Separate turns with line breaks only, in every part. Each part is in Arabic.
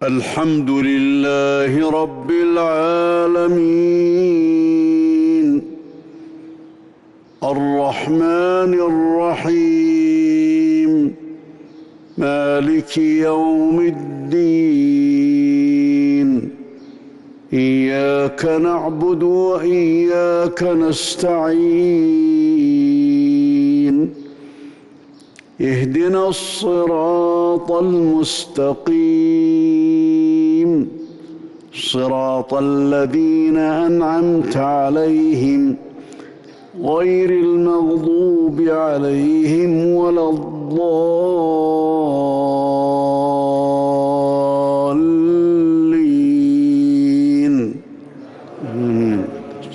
الحمد لله رب العالمين الرحمن الرحيم مالك يوم الدين إياك نعبد وإياك نستعين اهدنا الصراط المستقيم صراط الذين أنعمت عليهم غير المغضوب عليهم ولا الضالين آمين.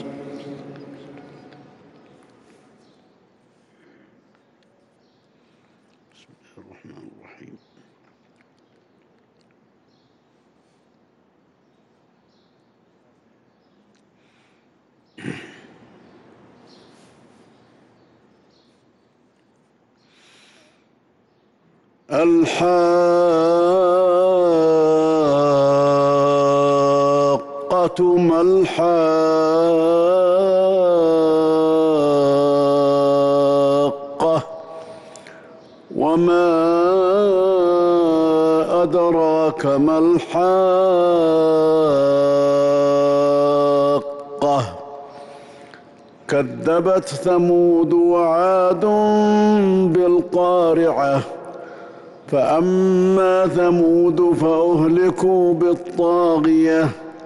بسم الله الرحمن الرحيم. الحاقة ما الحاقة وما أدراك ما الحاقة كذبت ثمود وعاد بالقارعة فأما ثمود فأهلكوا بالطاغية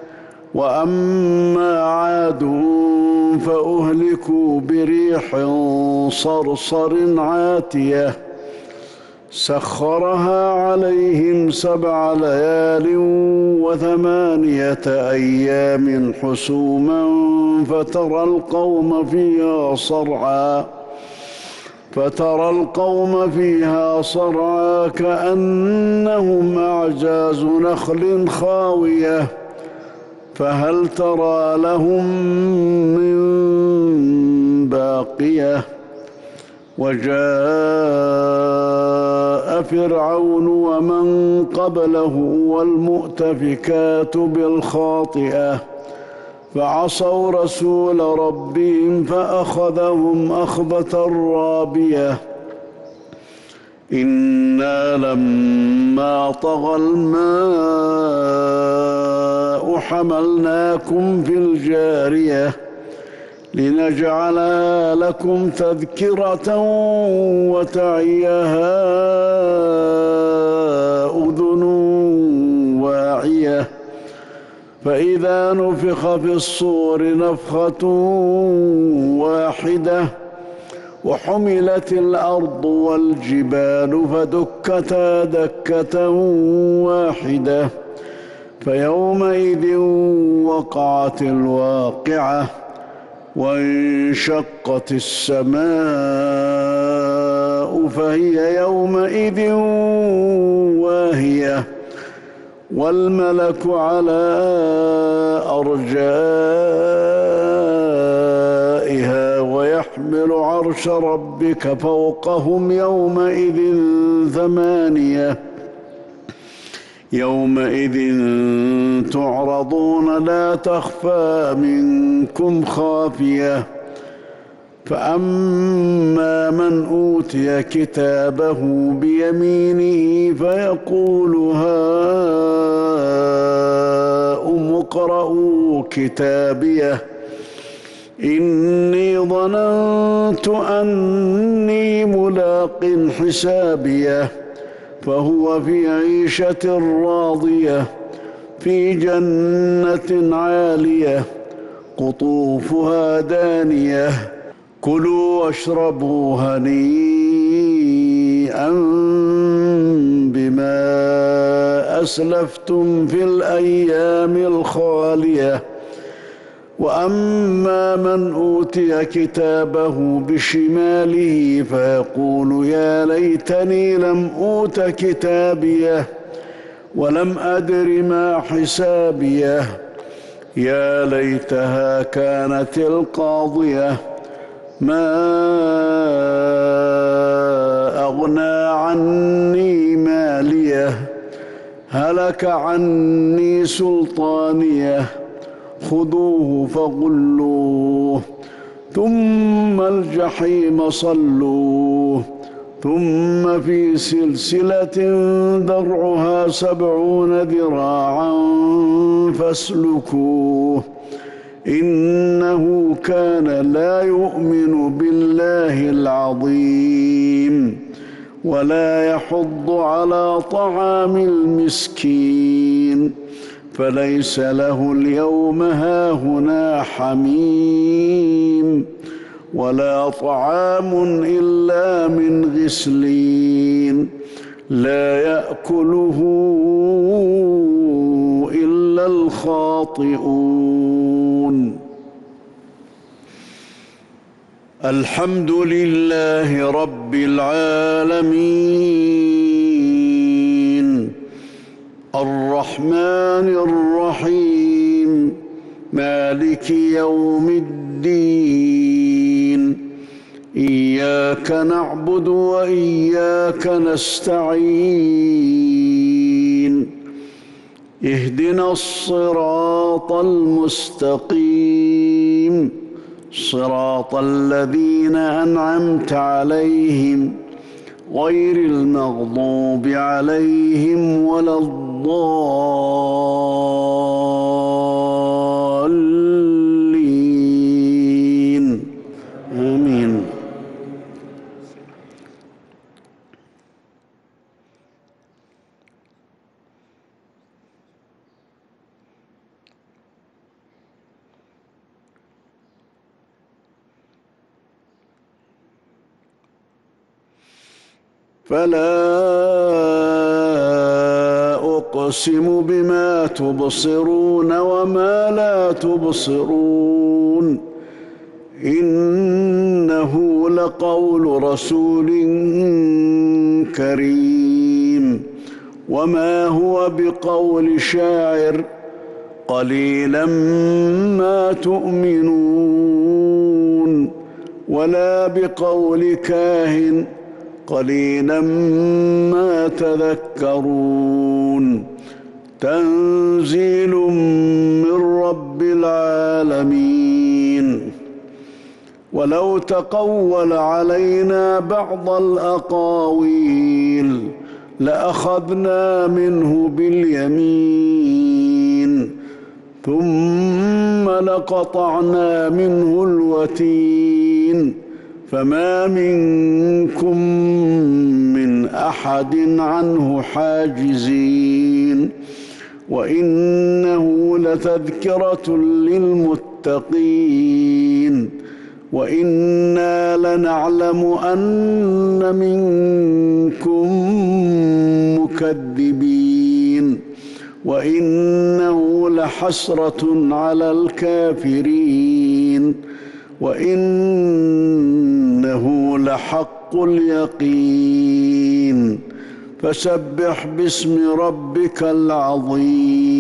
وأما عاد فأهلكوا بريح صرصر عاتية سخرها عليهم 7 ليال و8 أيام حسوما فترى القوم فيها صرعى كأنهم أعجاز نخل خاوية فهل ترى لهم من باقية وجاء فرعون ومن قبله والمؤتفكات بالخاطئة فعصوا رسول ربهم فأخذهم أخذة رابية إنا لما طغى الماء حملناكم في الجارية لنجعلها لكم تذكرة وتعيها أذن واعية فإذا نفخ في الصور نفخة واحدة وحملت الأرض والجبال فدكتا دكة واحدة فيومئذ وقعت الواقعة وانشقت السماء فهي يومئذ واهية والملك على أرجائها ويحمل عرش ربك فوقهم يومئذ 8 يومئذ تعرضون لا تخفى منكم خافية فأما من أوتي كتابه بيمينه فيقول هاؤم اقرءوا كتابيه إني ظننت أني ملاق حسابيه فهو في عيشة راضية في جنة عالية قطوفها دانية كلوا واشربوا هنيئا بما أسلفتم في الأيام الخالية وأما من أوتي كتابه بشماله فيقول يا ليتني لم أوت كتابيه ولم أدر ما حسابيه يا ليتها كانت القاضية ما أغنى عني ماليه هلك عني سلطانيه خذوه فغلوه ثم الجحيم صلوه ثم في سلسلة ذرعها 70 ذراعا فاسلكوه إنه كان لا يؤمن بالله العظيم ولا يحض على طعام المسكين فليس له اليوم هاهنا حميم ولا طعام إلا من غسلين لا يأكله إلا الخاطئون. الحمد لله رب العالمين الرحمن الرحيم مالك يوم الدين إياك نعبد وإياك نستعين اهدنا الصراط المستقيم صراط الذين أنعمت عليهم غير المغضوب عليهم ولا الضالين آمين. فلا أقسم بما تبصرون وما لا تبصرون إنه لقول رسول كريم وما هو بقول شاعر قليلا ما تؤمنون ولا بقول كاهن قليلا ما تذكرون تنزيل من رب العالمين. ولو تقول علينا بعض الأقاويل لأخذنا منه باليمين ثم لقطعنا منه الوتين فما منكم من أحد عنه حاجزين وإنه لتذكرة للمتقين وإنا لنعلم أن منكم مكذبين وإنه لحسرة على الكافرين وإنه لحق اليقين فسبح باسم ربك العظيم.